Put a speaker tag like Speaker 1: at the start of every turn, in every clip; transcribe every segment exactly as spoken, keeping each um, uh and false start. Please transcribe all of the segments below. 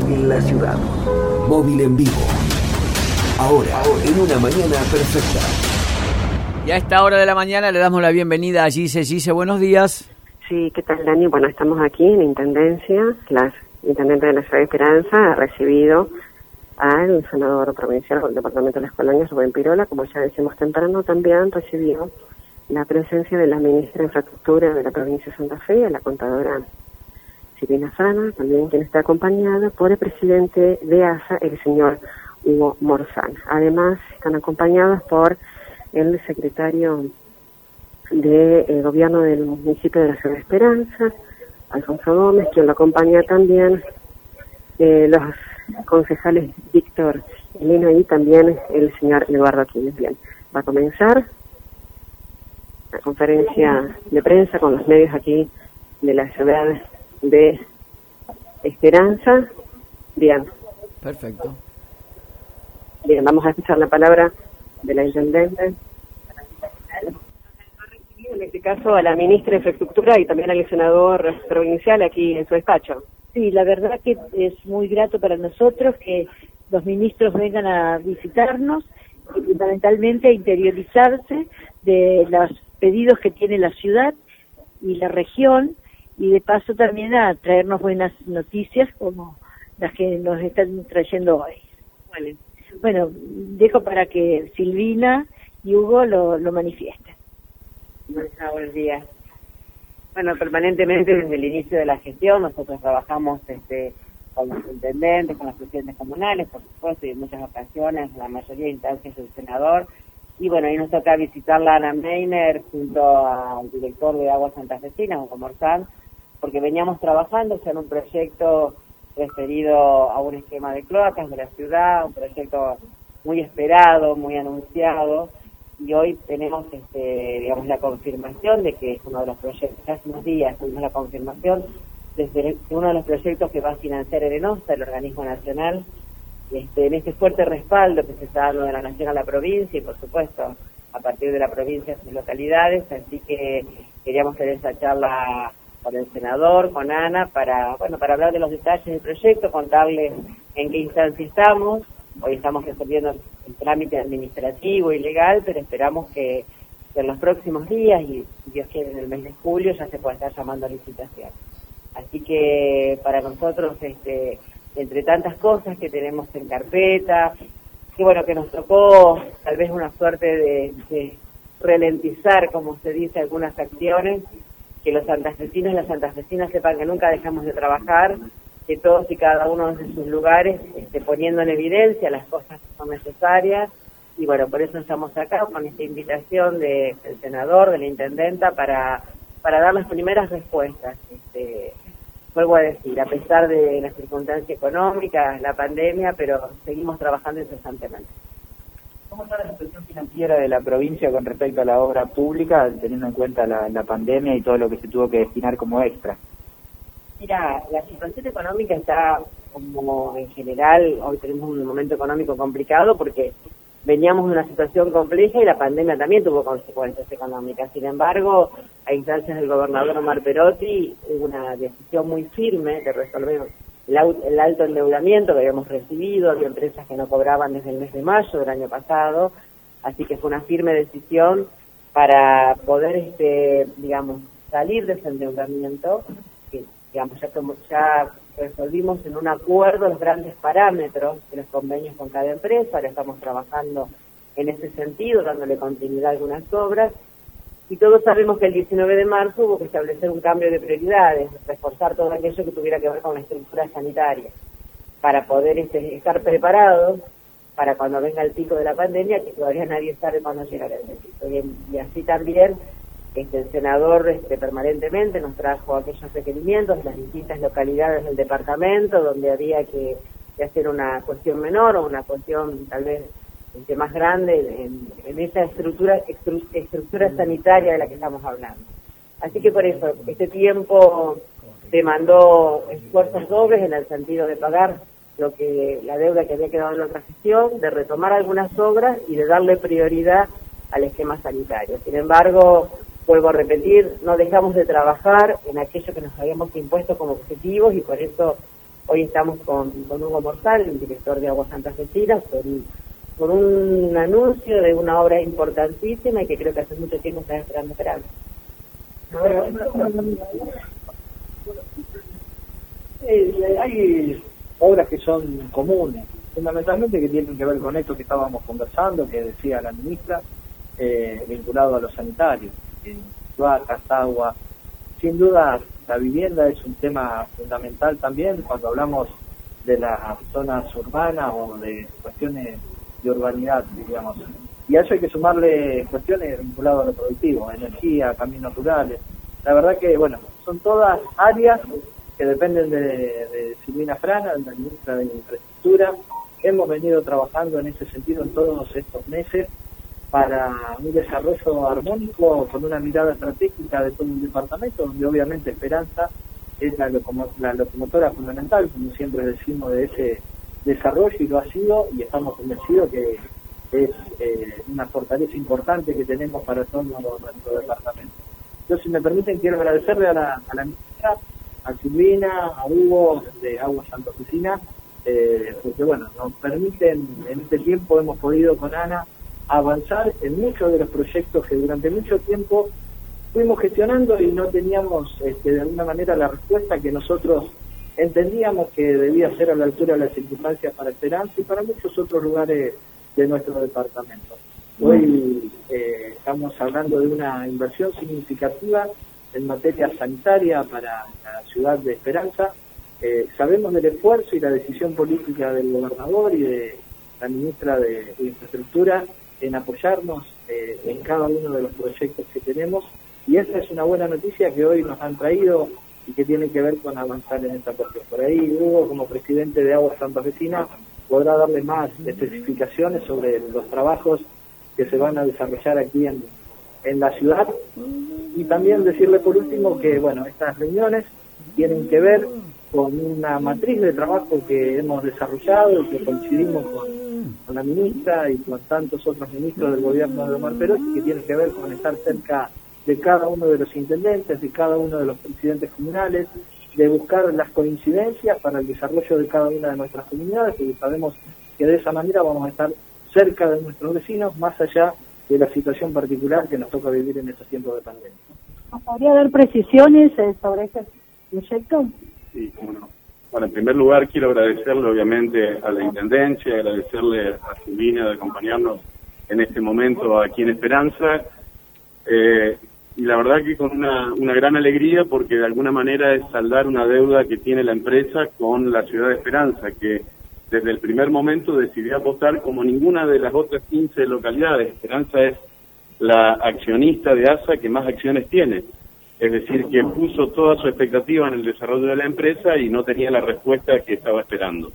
Speaker 1: en la ciudad. Móvil en vivo. Ahora, en una mañana perfecta.
Speaker 2: Y a esta hora de la mañana le damos la bienvenida a Gise. Gise, buenos días.
Speaker 3: Sí, ¿qué tal, Dani? Bueno, estamos aquí en la Intendencia. La Intendente de la Ciudad de Esperanza ha recibido al senador provincial del Departamento de las Colonias, Rubén Pirola. Como ya decimos temprano, también recibió la presencia de la ministra de Infraestructura de la provincia de Santa Fe, la contadora Silvina Sana, también quien está acompañada por el presidente de A S A, el señor Hugo Morzán. Además, están acompañados por el secretario de eh, gobierno del municipio de la Ciudad de Esperanza, Alfonso Gómez, quien lo acompaña también, eh, los concejales Víctor Eleno y también el señor Eduardo Quínez. Bien, va a comenzar la conferencia de prensa con los medios aquí de la ciudad de Esperanza. Bien.
Speaker 2: Perfecto.
Speaker 3: Bien, vamos a escuchar la palabra de la intendente. En este caso a la ministra de Infraestructura y también al senador provincial aquí en su despacho.
Speaker 4: Sí, la verdad que es muy grato para nosotros que los ministros vengan a visitarnos y fundamentalmente a interiorizarse de los pedidos que tiene la ciudad y la región y de paso también a traernos buenas noticias como las que nos están trayendo hoy.
Speaker 3: Vale.
Speaker 4: Bueno, dejo para que Silvina y Hugo lo, lo manifiesten.
Speaker 5: Buenos días. Bueno, permanentemente desde el inicio de la gestión nosotros trabajamos este, con los intendentes, con los presidentes comunales, por supuesto, y en muchas ocasiones, la mayoría de instancias del senador. Y bueno, hoy nos toca visitar a Ana Meiner junto al director de Aguas Santafesinas, Hugo Morzán, porque veníamos trabajando ya en un proyecto referido a un esquema de cloacas de la ciudad, un proyecto muy esperado, muy anunciado, y hoy tenemos este, digamos la confirmación de que es uno de los proyectos, hace unos días tuvimos la confirmación desde uno de los proyectos que va a financiar el ENOSTA, el organismo nacional, este, en este fuerte respaldo que se está dando de la nación a la provincia y por supuesto a partir de la provincia a sus localidades, así que queríamos tener esa charla con el senador, con Ana, para bueno para hablar de los detalles del proyecto, contarles en qué instancia estamos. Hoy estamos resolviendo el trámite administrativo y legal, pero esperamos que en los próximos días, y si Dios quiere en el mes de julio, ya se pueda estar llamando a licitación. Así que para nosotros, este, entre tantas cosas que tenemos en carpeta, que bueno, que nos tocó tal vez una suerte de, de ralentizar, como se dice, algunas acciones, que los santafesinos y las santafesinas sepan que nunca dejamos de trabajar, que todos y cada uno de sus lugares esté poniendo en evidencia las cosas que son necesarias, y bueno, por eso estamos acá con esta invitación de, del senador, de la intendenta, para, para dar las primeras respuestas. Este, vuelvo a decir, a pesar de la circunstancia económica, la pandemia, pero seguimos trabajando incesantemente.
Speaker 6: ¿Cómo está la situación financiera de la provincia con respecto a la obra pública, teniendo en cuenta la, la pandemia y todo lo que se tuvo que destinar como extra?
Speaker 5: Mira, la situación económica está como en general, hoy tenemos un momento económico complicado porque veníamos de una situación compleja y la pandemia también tuvo consecuencias económicas. Sin embargo, a instancias del gobernador Omar Perotti, hubo una decisión muy firme de resolver el, el alto endeudamiento que habíamos recibido, había empresas que no cobraban desde el mes de mayo del año pasado, así que fue una firme decisión para poder, este, digamos, salir de ese endeudamiento. Digamos, ya, como, ya resolvimos en un acuerdo los grandes parámetros de los convenios con cada empresa, ahora estamos trabajando en ese sentido, dándole continuidad a algunas obras, y todos sabemos que el diecinueve de marzo hubo que establecer un cambio de prioridades, reforzar todo aquello que tuviera que ver con la estructura sanitaria, para poder este, estar preparados para cuando venga el pico de la pandemia, que todavía nadie sabe cuándo llegará ese pico, y, y así también Este, el senador este, permanentemente nos trajo aquellos requerimientos de las distintas localidades del departamento donde había que, que hacer una cuestión menor o una cuestión tal vez este, más grande en, en esa estructura, estru, estructura sanitaria de la que estamos hablando. Así que por eso, este tiempo demandó esfuerzos dobles en el sentido de pagar lo que la deuda que había quedado en la otra gestión, de retomar algunas obras y de darle prioridad al esquema sanitario. Sin embargo, vuelvo a repetir, no dejamos de trabajar en aquello que nos habíamos impuesto como objetivos y por eso Hoy estamos con, con Hugo Morsal, el director de Aguas Santafesinas, por, por un anuncio de una obra importantísima y que creo que hace mucho tiempo están esperando esperar.
Speaker 6: Ahora, eh, hay obras que son comunes, fundamentalmente que tienen que ver con esto que estábamos conversando, que decía la ministra, eh, vinculado a los sanitarios, eh, cloacas, agua. Sin duda, la vivienda es un tema fundamental también cuando hablamos de las zonas urbanas o de cuestiones de urbanidad, digamos. Y a eso hay que sumarle cuestiones vinculadas a lo productivo, energía, caminos rurales. La verdad que, bueno, son todas áreas que dependen de, de Silvina Frana, de la ministra de Infraestructura. Hemos venido trabajando en ese sentido en todos estos meses para un desarrollo armónico con una mirada estratégica de todo el departamento, donde obviamente Esperanza es la, locomo la locomotora fundamental, como siempre decimos, de ese desarrollo, y lo ha sido, y estamos convencidos que es eh, una fortaleza importante que tenemos para todo nuestro departamento. Yo, si me permiten, quiero agradecerle a la, a la ministra, a Silvina, a Hugo de Aguas Santafesinas, eh, porque bueno, nos permiten, en este tiempo hemos podido con Ana avanzar en muchos de los proyectos que durante mucho tiempo fuimos gestionando y no teníamos este, de alguna manera la respuesta que nosotros entendíamos que debía ser a la altura de las circunstancias para Esperanza y para muchos otros lugares de nuestro departamento. Hoy eh, estamos hablando de una inversión significativa en materia sanitaria para la ciudad de Esperanza. Eh, sabemos del esfuerzo y la decisión política del gobernador y de la ministra de, de Infraestructura en apoyarnos eh, en cada uno de los proyectos que tenemos, y esa es una buena noticia que hoy nos han traído y que tiene que ver con avanzar en esta cuestión. Por ahí Hugo, como presidente de Aguas Santafesinas, podrá darle más especificaciones sobre los trabajos que se van a desarrollar aquí en, en la ciudad, y también decirle por último que bueno, estas reuniones tienen que ver con una matriz de trabajo que hemos desarrollado y que coincidimos con, con la ministra y con tantos otros ministros del gobierno de Omar Perotti, que tiene que ver con estar cerca de cada uno de los intendentes, de cada uno de los presidentes comunales, de buscar las coincidencias para el desarrollo de cada una de nuestras comunidades, porque sabemos que de esa manera vamos a estar cerca de nuestros vecinos, más allá de la situación particular que nos toca vivir en estos tiempos de pandemia.
Speaker 4: ¿Nos podría dar precisiones eh, sobre este proyecto?
Speaker 7: Sí, cómo no. Bueno, en primer lugar quiero agradecerle obviamente a la Intendencia, agradecerle a Silvina de acompañarnos en este momento aquí en Esperanza, eh, y la verdad que con una, una gran alegría, porque de alguna manera es saldar una deuda que tiene la empresa con la ciudad de Esperanza, que desde el primer momento decidió apostar como ninguna de las otras quince localidades. Esperanza es la accionista de A S A que más acciones tiene. Es decir, que puso toda su expectativa en el desarrollo de la empresa y no tenía la respuesta que estaba esperando.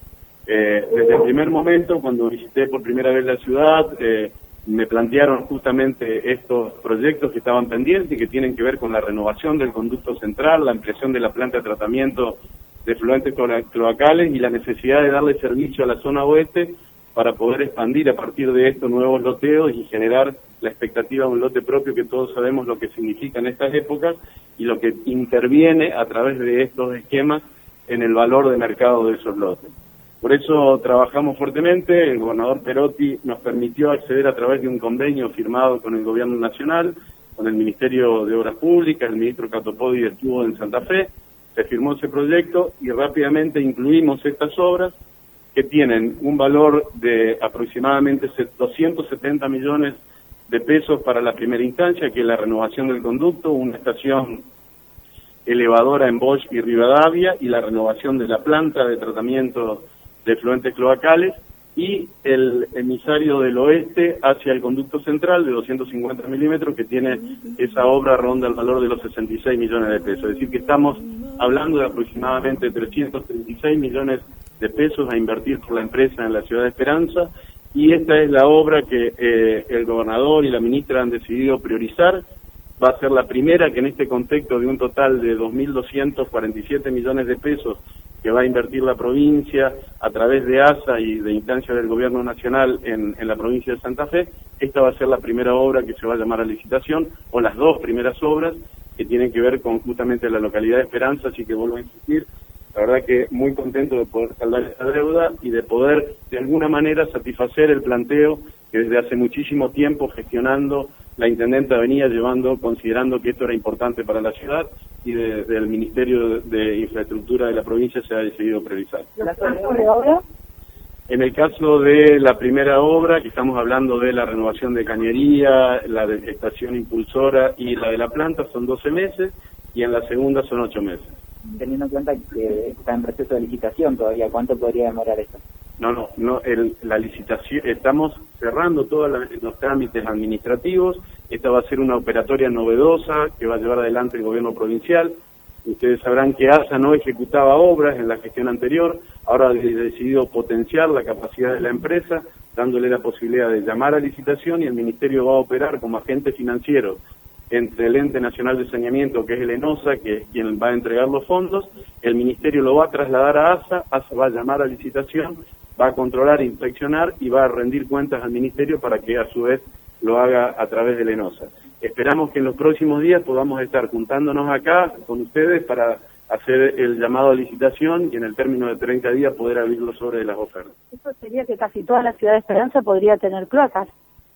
Speaker 7: Eh, desde el primer momento, cuando visité por primera vez la ciudad, eh, me plantearon justamente estos proyectos que estaban pendientes y que tienen que ver con la renovación del conducto central, la ampliación de la planta de tratamiento de efluentes cloacales y la necesidad de darle servicio a la zona oeste para poder expandir a partir de estos nuevos loteos y generar la expectativa de un lote propio, que todos sabemos lo que significa en estas épocas y lo que interviene a través de estos esquemas en el valor de mercado de esos lotes. Por eso trabajamos fuertemente. El gobernador Perotti nos permitió acceder a través de un convenio firmado con el gobierno nacional, con el Ministerio de Obras Públicas. El ministro Catopodi estuvo en Santa Fe, se firmó ese proyecto y rápidamente incluimos estas obras, que tienen un valor de aproximadamente doscientos setenta millones de pesos para la primera instancia, que es la renovación del conducto, una estación elevadora en Bosch y Rivadavia, y la renovación de la planta de tratamiento de efluentes cloacales, y el emisario del oeste hacia el conducto central de doscientos cincuenta milímetros, que tiene esa obra ronda el valor de los sesenta y seis millones de pesos. Es decir, que estamos hablando de aproximadamente trescientos treinta y seis millones de pesos a invertir por la empresa en la ciudad de Esperanza, y esta es la obra que eh, el gobernador y la ministra han decidido priorizar. Va a ser la primera que en este contexto de un total de dos mil doscientos cuarenta y siete millones de pesos que va a invertir la provincia a través de A S A y de instancias del gobierno nacional en, en la provincia de Santa Fe, esta va a ser la primera obra que se va a llamar a licitación, o las dos primeras obras que tienen que ver con justamente la localidad de Esperanza. Así que vuelvo a insistir, La verdad que muy contento de poder saldar esta deuda y de poder de alguna manera satisfacer el planteo que desde hace muchísimo tiempo gestionando la intendenta venía llevando, considerando que esto era importante para la ciudad y desde el Ministerio de Infraestructura de la provincia se ha decidido priorizar.
Speaker 4: ¿Los trabajos de obra?
Speaker 7: En el caso de la primera obra, que estamos hablando de la renovación de cañería, la de estación impulsora y la de la planta, son doce meses, y en la segunda son ocho meses.
Speaker 8: Teniendo en cuenta que está en proceso de licitación todavía, ¿cuánto podría demorar esto?
Speaker 7: No, no, no. El, la licitación, estamos cerrando todos los trámites administrativos. Esta va a ser una operatoria novedosa que va a llevar adelante el gobierno provincial. Ustedes sabrán que ASA no ejecutaba obras en la gestión anterior, ahora ha decidido potenciar la capacidad de la empresa, dándole la posibilidad de llamar a licitación, y el Ministerio va a operar como agente financiero entre el Ente Nacional de Saneamiento, que es el ENOSA, que es quien va a entregar los fondos. El Ministerio lo va a trasladar a ASA, ASA va a llamar a licitación, va a controlar, inspeccionar y va a rendir cuentas al Ministerio para que a su vez lo haga a través del ENOSA. Esperamos que en los próximos días podamos estar juntándonos acá con ustedes para hacer el llamado a licitación y en el término de treinta días poder abrir los sobres de las ofertas.
Speaker 4: Eso sería que casi toda la ciudad de Esperanza podría tener cloacas.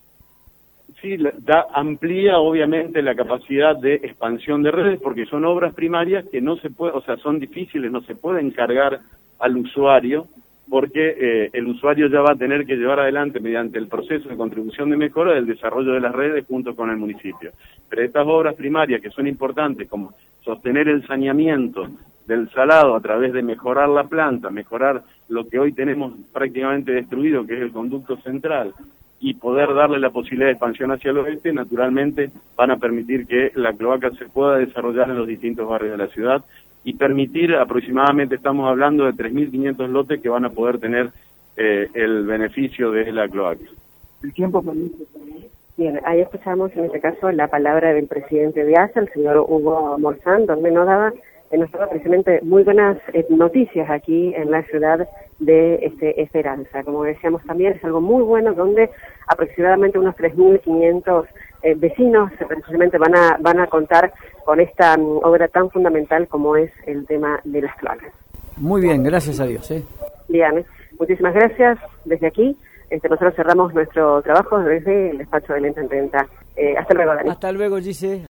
Speaker 7: Sí, da, amplía obviamente la capacidad de expansión de redes, porque son obras primarias que no se puede, o sea, son difíciles, no se pueden cargar al usuario, porque eh, el usuario ya va a tener que llevar adelante mediante el proceso de contribución de mejora del desarrollo de las redes junto con el municipio. Pero estas obras primarias que son importantes, como sostener el saneamiento del salado a través de mejorar la planta, mejorar lo que hoy tenemos prácticamente destruido, que es el conducto central, y poder darle la posibilidad de expansión hacia el oeste, naturalmente van a permitir que la cloaca se pueda desarrollar en los distintos barrios de la ciudad y permitir aproximadamente, estamos hablando de tres mil quinientos lotes que van a poder tener eh, el beneficio de la cloaca.
Speaker 8: El tiempo permite.
Speaker 3: Bien, ahí escuchamos en este caso la palabra del presidente de ASA, el señor Hugo Morzán, donde nos daba, eh, nos daba precisamente muy buenas eh, noticias aquí en la ciudad de este, Esperanza. Como decíamos también, es algo muy bueno donde aproximadamente unos tres mil quinientos eh, vecinos eh, precisamente van a, van a contar con esta um, obra tan fundamental como es el tema de las cloacas.
Speaker 2: Muy bien, gracias a Dios. ¿eh?
Speaker 3: Bien, muchísimas gracias desde aquí. Este, nosotros cerramos nuestro trabajo desde el despacho de la intendenta. Eh, hasta luego, Dani.
Speaker 2: Hasta luego, Gise.